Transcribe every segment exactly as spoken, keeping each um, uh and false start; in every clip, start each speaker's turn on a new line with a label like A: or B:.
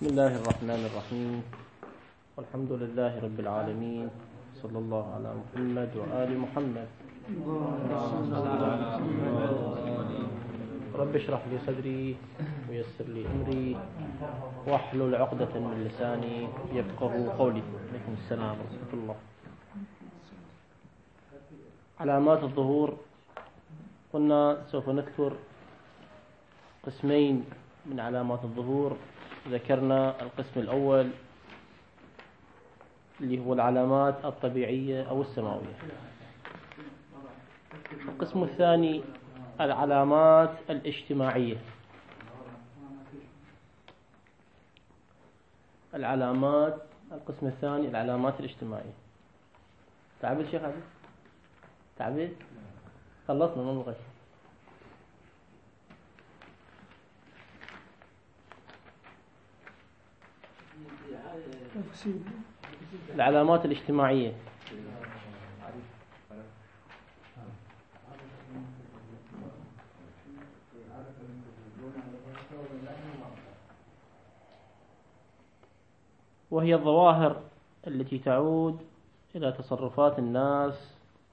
A: بسم الله الرحمن الرحيم، والحمد لله رب العالمين، صلى الله على محمد وآل محمد. رب اشرح لي صدري ويسر لي أمري واحلل عقدة من لساني يفقه قولي. عليكم السلام ورحمة الله. علامات الظهور، قلنا سوف نذكر قسمين من علامات الظهور. ذكرنا القسم الأول اللي هو العلامات الطبيعية أو السماوية. القسم الثاني العلامات الاجتماعية. العلامات القسم الثاني العلامات الاجتماعية. تعبت شيخ عبد؟ تعبت؟ خلصنا ما بغيت. العلامات الاجتماعية. وهي الظواهر التي تعود إلى تصرفات الناس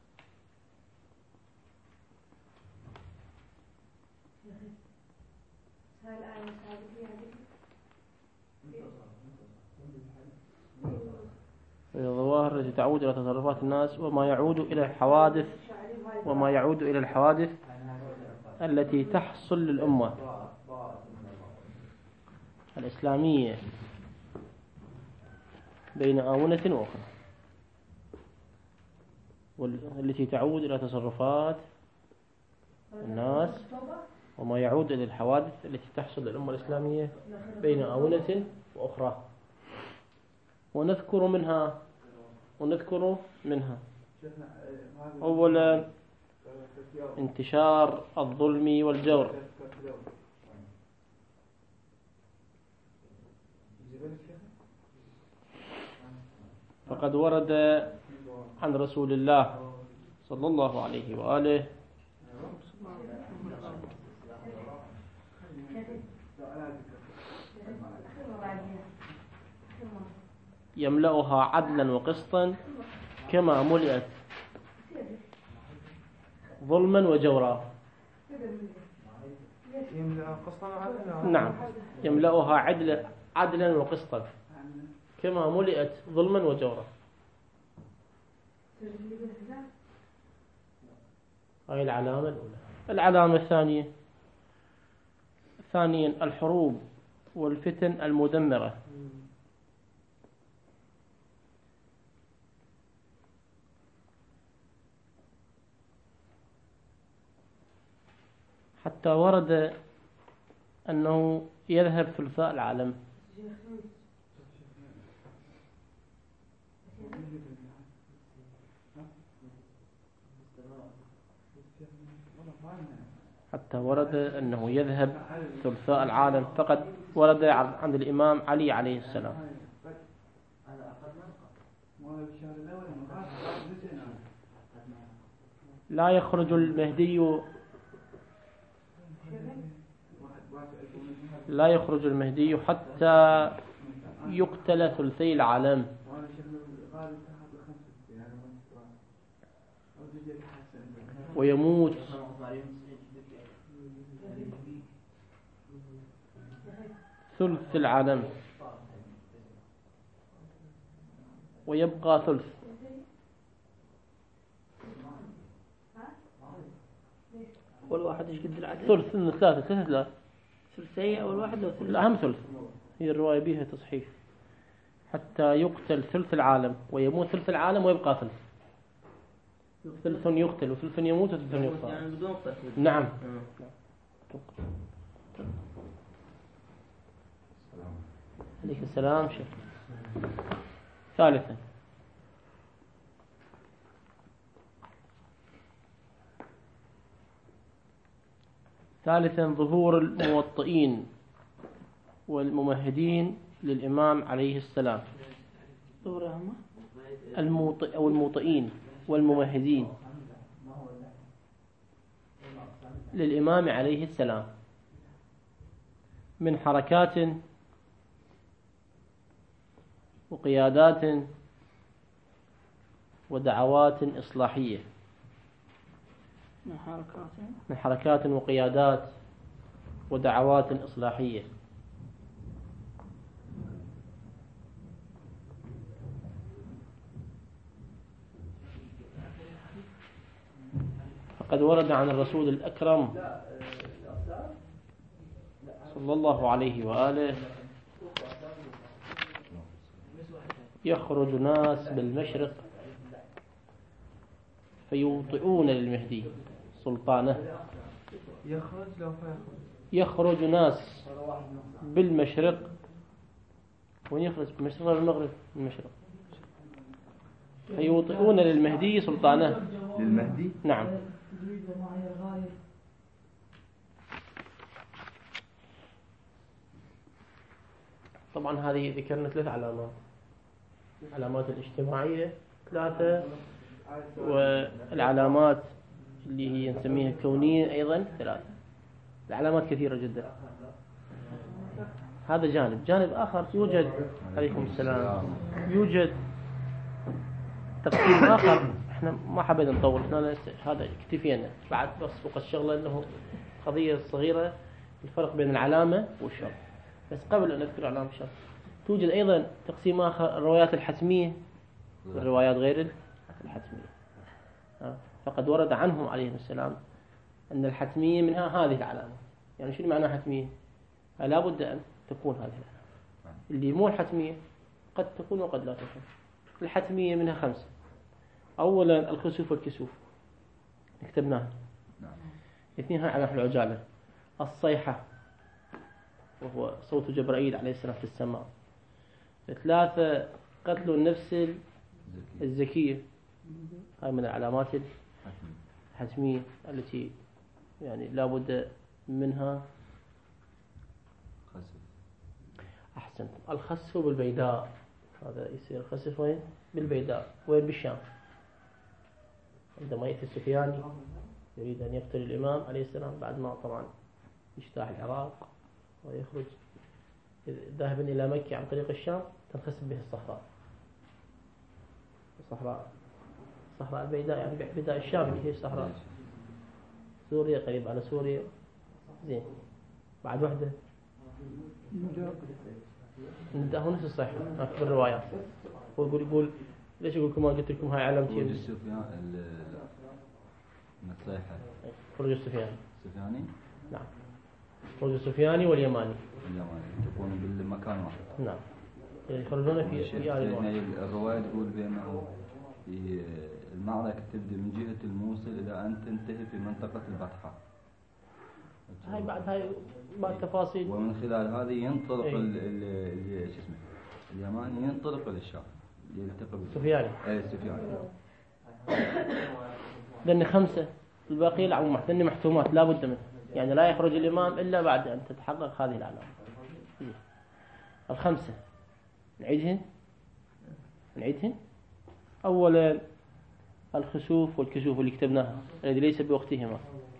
A: وهي الظواهر التي تعود إلى تصرفات الناس وما يعود إلى الحوادث وما يعود إلى الحوادث التي تحصل للأمة الإسلامية بين آونة وأخرى، والتي تعود إلى تصرفات الناس وما يعود إلى الحوادث التي تحصل للأمة الإسلامية بين آونة وأخرى. ونذكر منها ونذكر منها أولا انتشار الظلم والجور. فقد ورد عن رسول الله صلى الله عليه وآله يملأها عدلا وقسطا كما ملئت ظلما وجورا. نعم، يملأها عدلا عدلا وقسطا كما ملئت ظلما وجورا. هاي العلامة الأولى. العلامة الثانية ثانيا الحروب والفتن المدمرة. حتى ورد أنه يذهب ثلثاء العالم. حتى ورد أنه يذهب ثلثاء العالم. فقد ورد عند الإمام علي عليه السلام: لا يخرج المهدي لا يخرج المهدي حتى يقتل ثلثي العالم. ويموت ثلث العالم ويبقى ثلث.
B: أول واحد إيش قد العدد؟
A: ثلث من ثلاثة ثلاثة ثلاثة
B: ثلثي أول واحد لو ثلث؟
A: لا، أهم ثلث. هي الرواية بها تصحيح: حتى يقتل ثلث العالم ويموت ثلث العالم ويبقى ثلث. ثلث يقتل وثلث يموت وثلث يبقى.
B: يعني بدون قتل.
A: نعم. عليك السلام شيخ. ثالثا ثالثا ظهور الموطئين والممهدين للإمام عليه السلام.
B: ظهورهم
A: الموطئ أو الموطئين والممهدين للإمام عليه السلام من حركات وقيادات ودعوات إصلاحية.
B: من حركات
A: من حركات وقيادات ودعوات إصلاحية. فقد ورد عن الرسول الأكرم صلى الله عليه وآله: يخرج ناس بالمشرق فيوطئون للمهدي سلطانه.
C: يخرج لو فيخرج
A: يخرج ناس بالمشرق. وين يخرج؟ بالمشرق ولا المغرب؟ المشرق. فيوطئون للمهدي سلطانه.
C: للمهدي؟
A: نعم. طبعا هذه ذكرنا ثلاث علامات: العلامات الاجتماعية ثلاثة، والعلامات اللي هي نسميها كونية أيضا ثلاثة. العلامات كثيرة جدا. هذا جانب. جانب آخر يوجد، عليكم السلام، يوجد تقسيم آخر. احنا ما حبينا نطول، احنا هذا اكتفينا بعد بس فوق الشغلة انه قضية صغيرة، الفرق بين العلامة والشرط. بس قبل أن نذكر علامة الشرط، توجد أيضا تقسيم آخر: الروايات الحتمية والروايات غير الحتمية. فقد ورد عنهم عليهم السلام أن الحتمية منها هذه العلامة. يعني شنو معنى حتمية؟ لا بد أن تكون هذه العلامة. اللي مو الحتمية قد تكون وقد لا تكون. الحتمية منها خمسة. أولا الخسوف والكسوف، كتبناها. اثنين هاي على العجالة. الصيحة وهو صوت جبرائيل عليه السلام في السماء. ثلاثة قتل النفس الزكية، هاي من العلامات الحتمية التي يعني لا بد منها. أحسنت. الخسف بالبيداء، هذا يصير الخسف وين؟ بالبيداء. وين؟ بالشام. عندما يأتي السفياني يريد أن يقتل الإمام عليه السلام بعد ما طبعا يجتاح العراق ويخرج ذاهبا إلى مكة عن طريق الشام، تنخسف به الصحراء. الصحراء صحراء البيداء يعني بيداء الشام اللي هي صحراء سوريا، قريب على سوريا. زين. بعد وحدة نداه نفس الصحة في الروايات. هو يقول يقول ليش يقول لكم ما قلت لكم هاي علامتي؟
D: خروج السفيان الصيحة.
A: خروج السفياني.
D: السفياني؟
A: نعم. خروج السفياني واليماني.
D: اليماني تكون بالمكان واحد.
A: نعم. يخرجون في في آل واحد.
D: الرواية تقول بأنه المعركة تبدأ من جهة الموصل إلى أن تنتهي في منطقة البطحاء.
A: هاي بعد هاي بعد تفاصيل.
D: ومن خلال هذه ينطلق ال ال شو اسمه اليماني ينطلق للشام يلتقي
A: سفياني.
D: أي السفياني.
A: لأن خمسة الباقي العموم لأن محتومات لا بد منه، يعني لا يخرج الإمام إلا بعد أن تتحقق هذه العلامة. الخمسة نعيدهن نعيدهن أولا الخسوف والكسوف اللي كتبناها الذي ليس بوقتهما.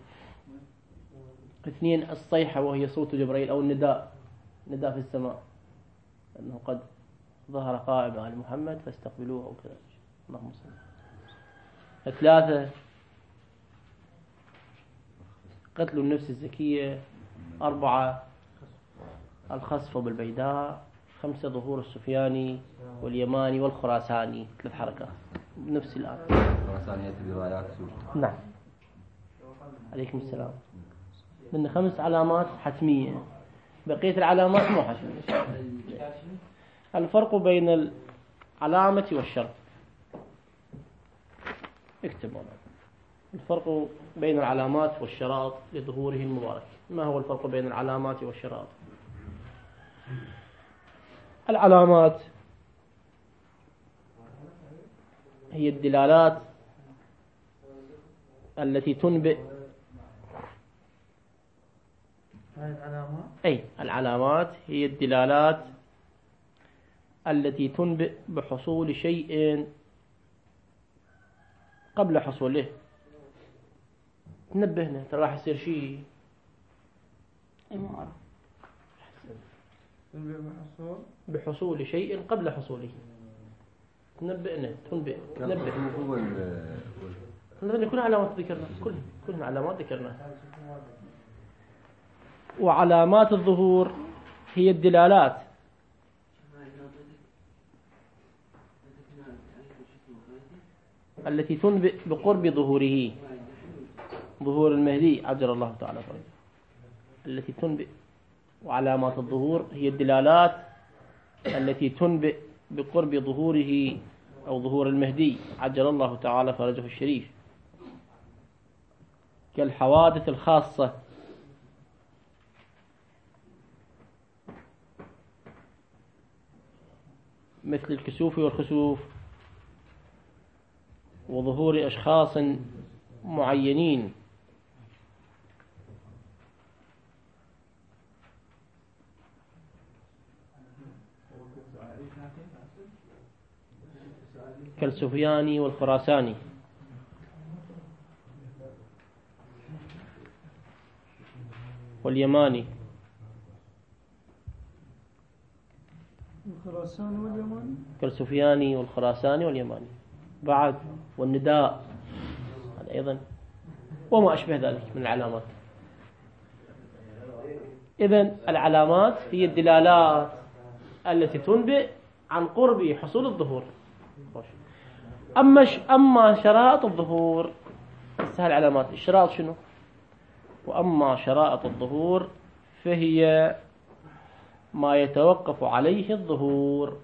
A: اثنين الصيحة وهي صوت جبرائيل أو النداء، نداء في السماء أنه قد ظهر قائم آل محمد فاستقبلوه أو كذا. اللهم صل. ثلاثة قتل النفس الزكية. أربعة الخسف بالبيداء. خمسة ظهور السفياني واليماني والخراساني. ثلاث حركات بنفس الآن.
D: خراسانية بروايات سورة.
A: نعم. عليكم السلام. من خمس علامات حتمية، بقية العلامات مو حتمية. الفرق بين العلامة والشرط، اكتب هنا. الفرق بين العلامات والشراط لظهوره المبارك. ما هو الفرق بين العلامات والشراط؟ العلامات هي الدلالات التي تنبئ أي العلامات هي الدلالات التي تنبئ بحصول شيء قبل حصوله. تنبهنا ترى راح يصير شيء.
B: إمارة.
C: تنبئ بحصول
A: بحصول شيء قبل حصوله. تنبئنا تنبئ تنبئ
D: هو
A: هذا كل علامات ذكرنا، كل كل علامات ذكرناها. وعلامات الظهور هي الدلالات التي تنبئ بقرب ظهوره، ظهور المهدي عجل الله تعالى فرجه، التي تنبئ. وعلامات الظهور هي الدلالات التي تنبئ بقرب ظهوره أو ظهور المهدي عجل الله تعالى فرجه الشريف، كالحوادث الخاصة مثل الكسوف والخسوف، وظهور أشخاص معينين كالسفياني والخراساني. واليماني.
B: الخراساني واليماني.
A: كالسفياني والخراساني واليماني بعد. والنداء هذا أيضا وما أشبه ذلك من العلامات. إذن العلامات هي الدلالات التي تنبئ عن قرب حصول الظهور. أما أما شرائط الظهور هذه العلامات الشرائط شنو؟ وأما شرائط الظهور فهي ما يتوقف عليه الظهور،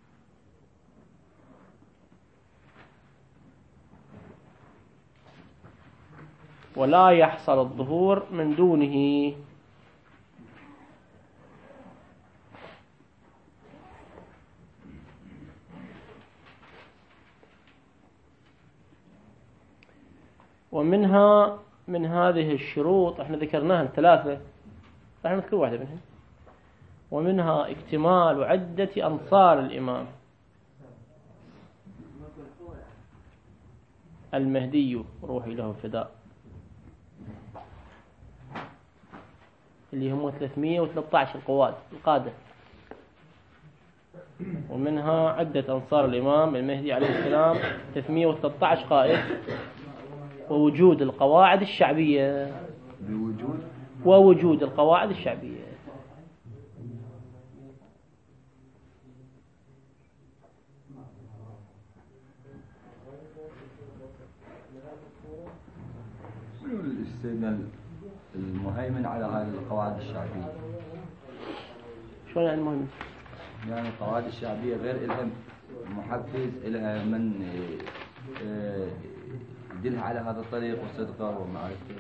A: ولا يحصل الظهور من دونه. ومنها من هذه الشروط احنا ذكرناها الثلاثة، راح نذكر واحدة منها. ومنها اكتمال عدة أنصار الإمام المهدي روحي له الفداء، اللي هم ثلاثمئة وثلاثة عشر القواد القادة. ومنها عدة أنصار الإمام المهدي عليه السلام ثلاثمئة وثلاثة عشر قائد، ووجود القواعد الشعبية
D: بوجود
A: ووجود القواعد الشعبية.
D: السيد المهيمن على هذه القواعد الشعبية.
A: شلون يعني المهم؟
D: يعني القواعد الشعبية غير إلها محفز، إلها من يدلها على هذا الطريق وصدقه ومعرفته.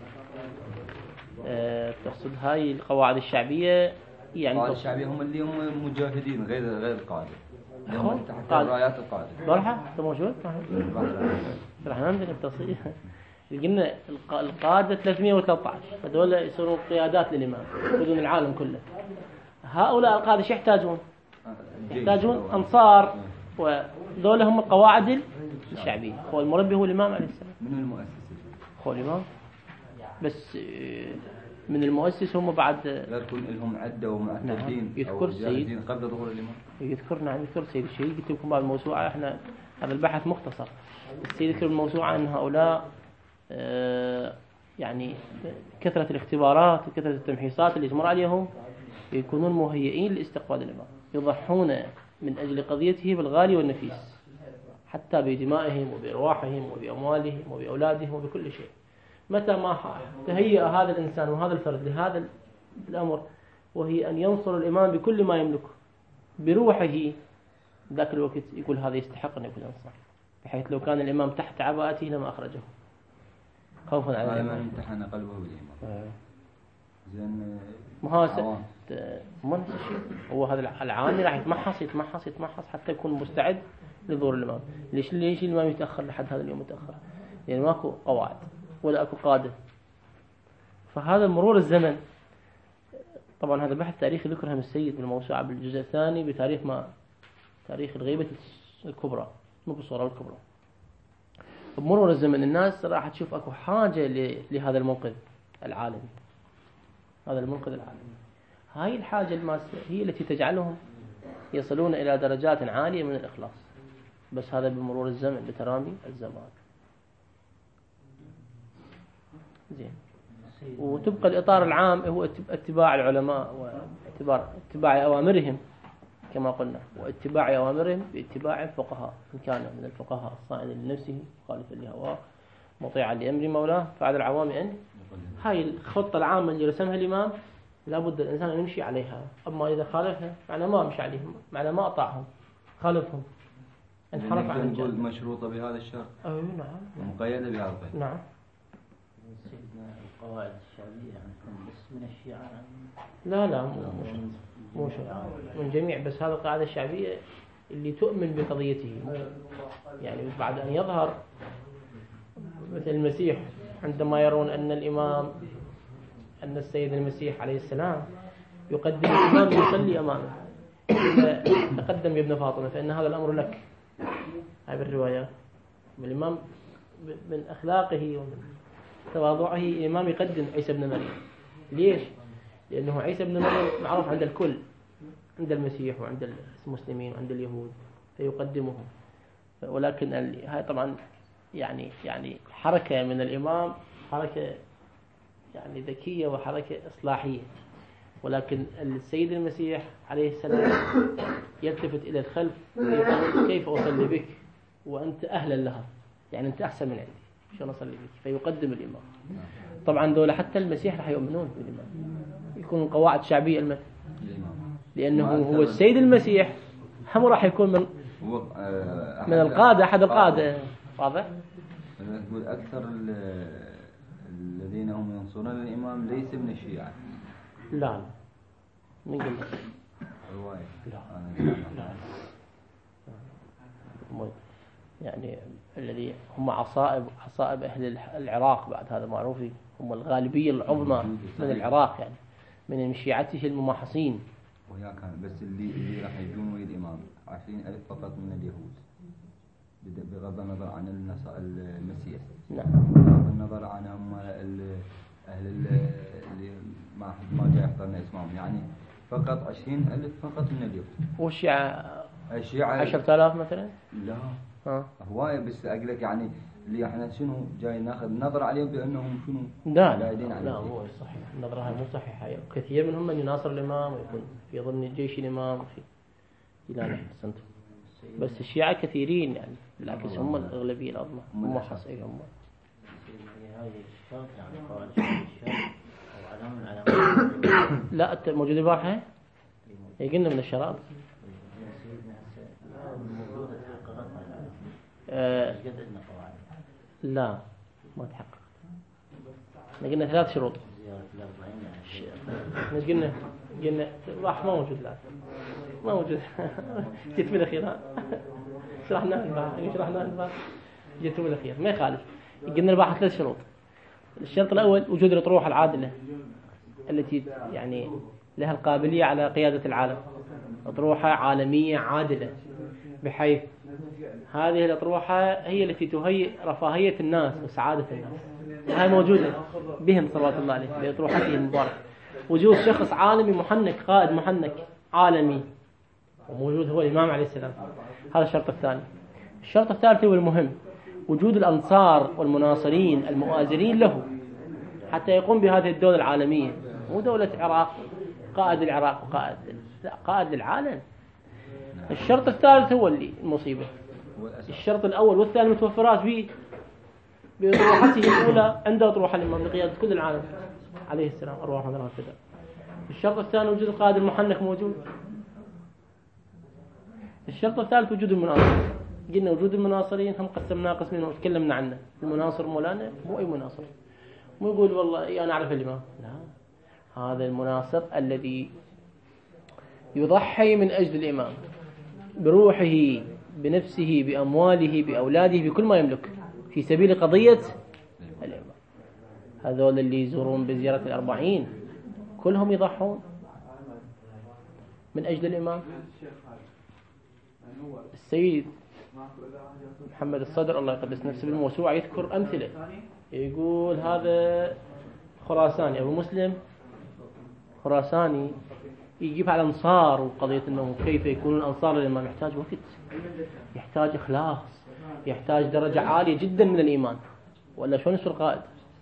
A: أه تقصد هاي القواعد الشعبية؟ يعني
D: القواعد الشعبية هم اللي هم مجاهدين غير غير القادة، هم تحت
A: قادة.
D: رايات القادة.
A: بارحة أنت موجود؟ راح ننزل التصحيح. قلنا القادة ثلاثمئة وثلاثة عشر هذول يصيرون قيادات للإمام يقودون العالم كله. هؤلاء القادة شو يحتاجون؟ يحتاجون أنصار، وذول هم القواعد الشعبية. هو المربي هو الإمام عليه السلام.
D: من المؤسس؟
A: هو الإمام، بس من المؤسس هم بعد
D: لا يكون لهم عدة ومعتدين.
A: نعم. يذكر السيد
D: قبل ظهور الإمام.
A: يذكر نعم يذكر السيد الشهيد. قلت لكم بعد الموسوعة احنا هذا البحث مختصر. السيد يذكر الموسوعة أن هؤلاء آه يعني كثرة الاختبارات وكثرة التمحيصات اللي تمر عليهم يكونون مهيئين لاستقبال الإمام، يضحون من أجل قضيته بالغالي والنفيس حتى بدمائهم وبأرواحهم وبأموالهم وبأولادهم وبكل شيء. متى ما تهيأ هذا الإنسان وهذا الفرد لهذا الأمر، وهي أن ينصر الإمام بكل ما يملكه بروحه، ذاك الوقت يقول هذا يستحق أن يكون أنصار، بحيث لو كان الإمام تحت عباءته لما أخرجه خوفا على الإمام.
D: ما امتحن قلبه بالإمام.
A: آه.
D: زين
A: مهاسة ما نفس الشيء. هو هذا العامي راح يتمحص يتمحص يتمحص حتى يكون مستعد لظهور الإمام. ليش ليش الإمام يتأخر لحد هذا اليوم متأخر؟ يعني ماكو قواعد ولا أكو قادة. فهذا مرور الزمن. طبعا هذا بحث تاريخي ذكرها من السيد بالموسوعة بالجزء الثاني بتاريخ ما تاريخ الغيبة الكبرى، مو بالصورة الكبرى. بمرور الزمن الناس راح تشوف أكو حاجة لهذا المنقذ العالمي، هذا المنقذ العالمي. هاي الحاجة الماسة هي التي تجعلهم يصلون إلى درجات عالية من الإخلاص، بس هذا بمرور الزمن بترامي الزمان. زين. وتبقى الإطار العام هو اتباع العلماء واعتبار اتباع أوامرهم كما قلنا، واتباع أوامرهم باتباع الفقهاء، إن كان من الفقهاء الصائن لنفسه خالفا لهواه مطيعا لأمر مولاه فعلى العوام أن. هاي الخطة العامة اللي رسمها الإمام لابد الإنسان أن يمشي عليها. أما إذا خالفها معنى ما مشي عليهم، معنى ما أطاعهم، خالفهم، انحرف عن الجنة.
D: مشروطة بهذا الشرط.
A: أي نعم.
D: مقيدة بهذا القيد.
A: نعم.
E: سيدنا القواعد الشعبية يعني بس من الشيعة؟
A: لا لا مو مو من جميع، بس هذه القاعدة الشعبية اللي تؤمن بقضيته. يعني بعد أن يظهر مثل المسيح عندما يرون أن الإمام أن السيد المسيح عليه السلام يقدم الإمام يصلي أمامه، إذا تقدم يا ابن فاطمة فإن هذا الأمر لك. هاي بالرواية الإمام من أخلاقه ومن تواضعه الإمام يقدم عيسى بن مريم. ليش؟ لأنه عيسى بن مريم معروف عند الكل، عند المسيح وعند المسلمين وعند اليهود، فيقدمهم. ولكن هاي طبعا يعني يعني حركة من الإمام، حركة يعني ذكية وحركة إصلاحية. ولكن السيد المسيح عليه السلام يلتفت إلى الخلف ويقول كيف أصلي بك وأنت أهلا لها، يعني أنت أحسن من عندي، شلون أصلي بك؟ فيقدم الإمام. طبعا دولة حتى المسيح راح يؤمنون بالإمام، يكون قواعد شعبية المثل، لأنه هو السيد المسيح هم راح يكون من من القادة، أحد القادة. واضح؟
D: يقول أكثر الذين هم ينصرون الإمام ليس من الشيعة.
A: لا من قبل
D: رواية.
A: لا لا يعني الذي هم عصائب عصائب أهل العراق بعد هذا معروفين، هم الغالبية العظمى من العراق، يعني من شيعته المماحصين.
D: ويا كان بس اللي اللي راح يجون ويا الإمام عشرين ألف فقط من اليهود، بغض النظر عن المسيح.
A: نعم.
D: بغض النظر عن هم أهل اللي ما ما جاي يحضرنا اسمهم، يعني فقط عشرين ألف فقط من اليهود.
A: والشيعة
D: الشيعة
A: عشرة آلاف مثلا؟
D: لا
A: ها
D: هواية، بس أقول لك يعني اللي احنا شنو جاي ناخذ نظر عليهم بأنهم شنو
A: لا
D: قاعدين
A: لا,
D: على
A: لا مو صحيح، النظرة هاي مو صحيحة. كثير منهم من يناصر الإمام ويكون في ضمن جيش الإمام في لا لا أحسنتم. بس الشيعة كثيرين يعني، بالعكس هم الأغلبية العظمى، هم حصيهم هم.
E: هذه الشرط يعني قواعد الشرط أو علامة من علامات.
A: لا موجود البارحة؟ يقلنا من الشراب. آه لا ما تحقق. قلنا ثلاث شروط. قلنا قلنا راح ما موجود، لا ما موجود. جيت بالأخير شرحناه البارحة، شرحناه البارحة جيت بالأخير ما يخالف. قلنا البارحة ثلاث شروط. الشرط الأول وجود الأطروحة العادلة التي يعني لها القابلية على قيادة العالم، أطروحة عالمية عادلة، بحيث هذه الأطروحة هي التي تهيئ رفاهية الناس وسعادة الناس. هاي موجودة بهم صلوات الله عليه بأطروحته المباركة. وجود شخص عالمي محنك، قائد محنك عالمي، وموجود هو الإمام عليه السلام. هذا الشرط الثاني. الشرط الثالث والمهم وجود الأنصار والمناصرين المؤازرين له حتى يقوم بهذه الدولة العالمية، مو دولة العراق قائد العراق وقائد، لا قائد للعالم. الشرط الثالث هو اللي المصيبة. الشرط الأول والثاني متوفرات به بأطروحته الأولى، عنده أطروحة الإمام لقيادة كل العالم عليه السلام أرواح من كذا. الشرط الثاني وجود القائد المحنك موجود. الشرط الثالث وجود المناصر. قلنا وجود المناصرين هم قسمناه قسمين وتكلمنا عنه. المناصر مولانا مو أي مناصر، مو يقول والله أنا أعرف الإمام، لا، هذا المناصر الذي يضحي من أجل الإمام بروحه بنفسه بأمواله بأولاده بكل ما يملك في سبيل قضية الإمام. هذول اللي يزورون بزيارة الأربعين كلهم يضحون من أجل الإمام. السيد محمد الصدر الله يقدس نفسه بالموسوعة يذكر أمثلة، يقول هذا خراساني أبو مسلم خراساني يجيب على الأنصار، وقضية أنه كيف يكون الأنصار للإمام يحتاج وقت، يحتاج إخلاص، يحتاج درجة عالية جدا من الإيمان، ولا شلون يصير قائد؟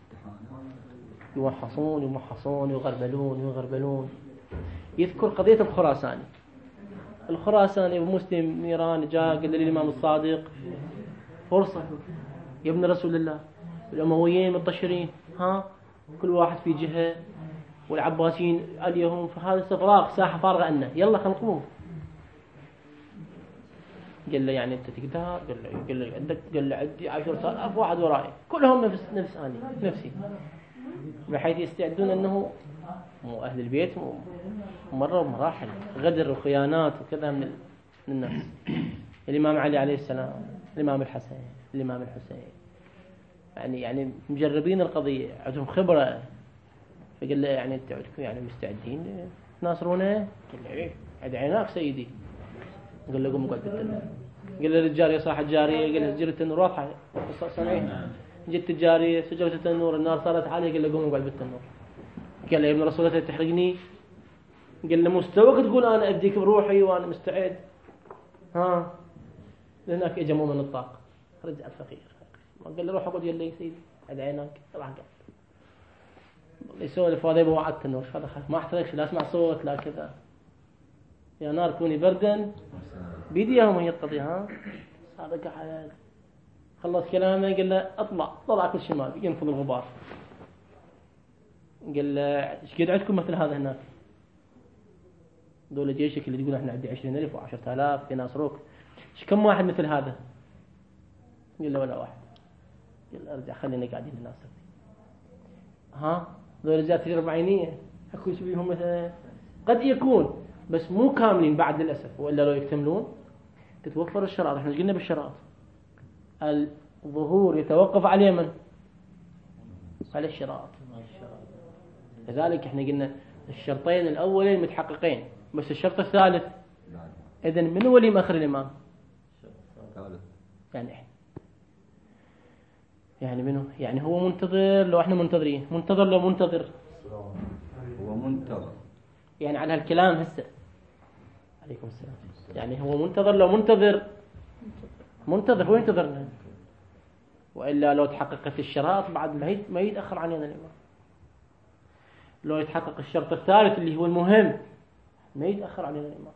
A: يوحصون يوحصون يغربلون يغربلون. يذكر قضية الخراساني. الخراساني مسلم نيران جاء قال للإمام الصادق فرصة يا ابن رسول الله، الأمويين مطشرين، ها كل واحد في جهة، والعباسيين عليهم، فهذا فراغ ساحة فارغة عنا، يلا خلينا نقوم. قال له يعني أنت تقدر؟ قال له قال له عندك؟ قال له عندي عشرة آلاف واحد ورائي كلهم نفس نفس أنا نفسي، بحيث يستعدون أنه مو أهل البيت مرة بمراحل غدر وخيانات وكذا من من الناس. الإمام علي عليه السلام، الإمام الحسن، الإمام الحسين، يعني يعني مجربين القضية، عندهم خبرة. فقال له يعني أنت عندكم يعني مستعدين تناصرونه؟ قال له إيه أدعيناك سيدي. قال له قوم اقعد بالتنور. قال له الجارية صاحت جارية، قال له سجلة التنور واضحة صحيح. جت الجارية سجلت التنور، النار صارت عالية، قال له قوم اقعد بالتنور. قال له يا ابن رسول الله تحرقني؟ قال له مستوى تقول أنا أديك بروحي وأنا مستعد، ها لهناك إجا مؤمن الطاقة رجع الفقير. قال له روح اقعد يلا يا سيدي أدعيناك. راح قعد يسولف هذا يبغى على التنور، هذا ما احترقش، لا اسمع صوت لا كذا. يا نار كوني بردا بيديهم هي القضية. ها صادق حياة. خلص كلامه قال له اطلع، طلع كل شمال ينفض الغبار. قال له ايش قد عندكم مثل هذا هناك؟ دولة جيشك اللي تقول احنا عندي عشرين ألف وعشرة آلاف يناصروك، ايش كم واحد مثل هذا؟ قال له ولا واحد. قال له ارجع خلينا قاعدين نناصر. ها دولة جات أربعينية اكو يسويهم مثلا، قد يكون بس مو كاملين بعد للأسف، وإلا لو يكتملون تتوفر الشرائط. احنا قلنا بالشرائط الظهور يتوقف على من؟ على الشرائط. لذلك احنا قلنا الشرطين الأولين متحققين، بس الشرط الثالث إذن من هو اللي مأخر الإمام؟ يعني احنا يعني منه يعني هو منتظر لو احنا منتظرين، منتظر لو منتظر
D: هو منتظر
A: يعني على هالكلام هسه. عليكم السلام. يعني هو منتظر لو منتظر منتظر هو ينتظرنا، وإلا لو تحققت الشرائط بعد ما ما يتأخر علينا الإمام. لو يتحقق الشرط الثالث اللي هو المهم ما يتأخر علينا الإمام.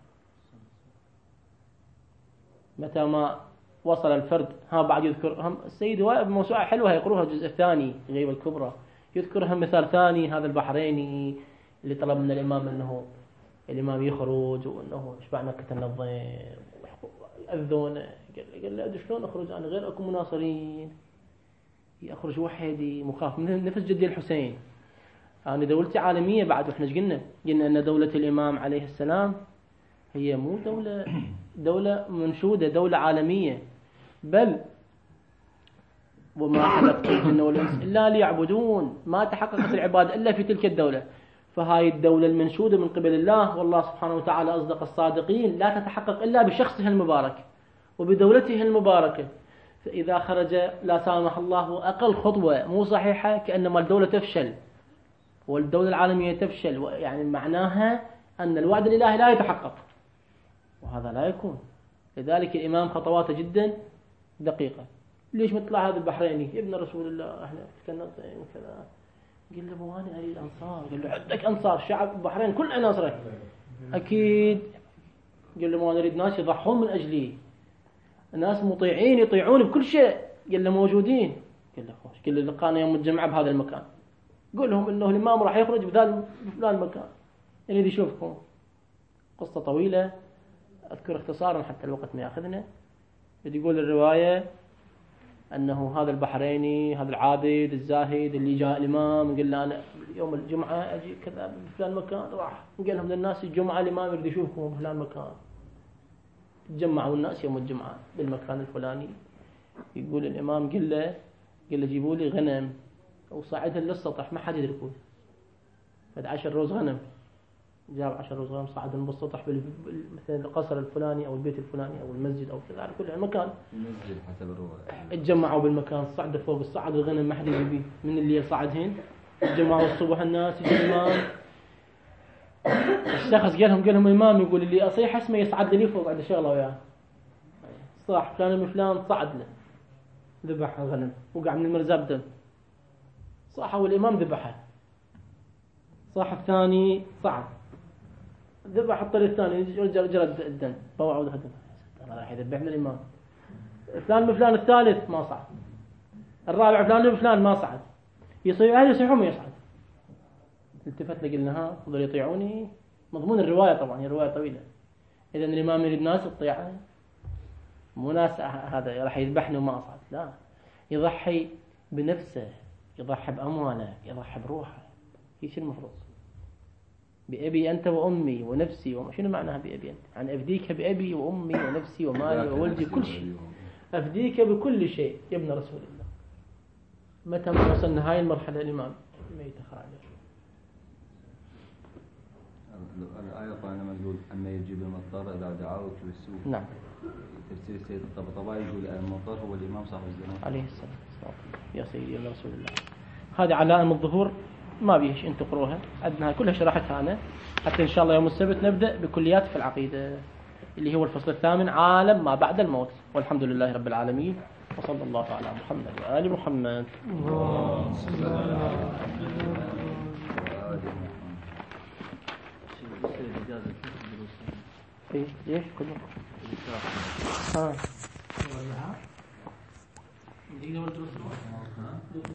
A: متى ما وصل الفرد، ها بعد يذكر هم السيد واقف موسوعة حلوة يقروها الجزء الثاني الغيبة الكبرى، يذكرها مثال ثاني هذا البحريني اللي طلب من الإمام أنه الإمام يخرج وأنه شبعنا كتنظم يأذون. قال له شلون أخرج أنا غير أكون مناصرين، يخرج وحدي مخاف من نفس جدي الحسين. أنا دولتي عالمية بعد، وإحنا ايش قلنا؟ قلنا أن دولة الإمام عليه السلام هي مو دولة دولة منشودة، دولة عالمية، بل وما خلقت الجن والإنس إلا ليعبدون، ما تحققت العبادة إلا في تلك الدولة. فهاي الدولة المنشودة من قبل الله، والله سبحانه وتعالى أصدق الصادقين، لا تتحقق إلا بشخصها المبارك وبدولته المباركة. فإذا خرج لا سامح الله أقل خطوة مو صحيحة كأنما الدولة تفشل والدولة العالمية تفشل، يعني معناها أن الوعد الإلهي لا يتحقق، وهذا لا يكون. لذلك الإمام خطواته جدا دقيقة. ليش مطلع هذا البحريني ابن رسول الله احنا كنا كذا؟ قال له مو أنا أريد أنصار. قال له عندك أنصار، شعب البحرين كل عناصره أكيد. قال له ما نريد ناس يضحون من أجلي، الناس مطيعين يطيعون بكل شيء. قال له موجودين. قال له خوش. قال له لقانا يوم الجمعة بهذا المكان، قول لهم إنه الإمام راح يخرج بذلك بفلان المكان يريد يشوفكم. قصة طويلة أذكر اختصارا حتى الوقت ما يأخذنا. بدي يقول الرواية أنه هذا البحريني هذا العابد الزاهد اللي جاء الإمام قال له أنا يوم الجمعة أجي كذا بفلان مكان، راح قال لهم للناس الجمعة الإمام يريد يشوفكم بفلان مكان. تجمعوا الناس يوم الجمعة بالمكان الفلاني. يقول الإمام قال له قال له جيبوا لي غنم وصعدها للسطح ما حد يدركون. بعد عشر روز غنم، جاب عشر روز غنم صعدهم بالسطح مثل القصر الفلاني أو البيت الفلاني أو المسجد أو كذا على كل مكان.
D: المسجد حسب الرواية.
A: اتجمعوا بالمكان، صعدوا فوق الصعد الغنم ما حد يبي من اللي صعدهن. اتجمعوا الصبح الناس يجي الإمام الشخص قال لهم قال لهم الإمام يقول اللي أصيح اسمه يصعد لي فوق عنده شغلة وياه. صاح فلان من فلان صعد له ذبح الغنم وقع من المرزاب دم. صاح والإمام ذبحه. صاح الثاني صعد ذبح الطريق الثاني جرد الدم طوع وذهب. راح يذبحنا الإمام. فلان من فلان الثالث ما صعد. الرابع فلان من فلان ما صعد. يصيح أهل يصيحون ما يصعد. التفتنا قلنا ها فضلوا يطيعوني. مضمون الرواية طبعا هي رواية طويلة. إذا الإمام يريد ناس تطيعه مو ناس هذا راح يذبحني وما أصعد. لا يضحي بنفسه يضحي بأمواله يضحي بروحه. ايش المفروض؟ بأبي أنت وأمي ونفسي وما شنو معناها بأبي أنت؟ يعني أفديك بأبي وأمي ونفسي ومالي وولدي كل شيء. أفديك بكل شيء يا ابن رسول الله. متى ما وصلنا هاي المرحلة الإمام ما يتخرج.
D: الآية لما يقول أما يجيب المضطر إذا دعاوك بالسوء.
A: نعم.
D: تفسير السيد الطبطبائي يقول المضطر هو الإمام صاحب الزمان.
A: عليه السلام. يا سيدي يا رسول الله. هذه علائم الظهور ما بيش أن تقروها. عندنا كلها شرحتها أنا. حتى إن شاء الله يوم السبت نبدأ بكليات في العقيدة اللي هو الفصل الثامن عالم ما بعد الموت. والحمد لله رب العالمين وصلى الله على محمد وآل محمد. ايه ليش كله اه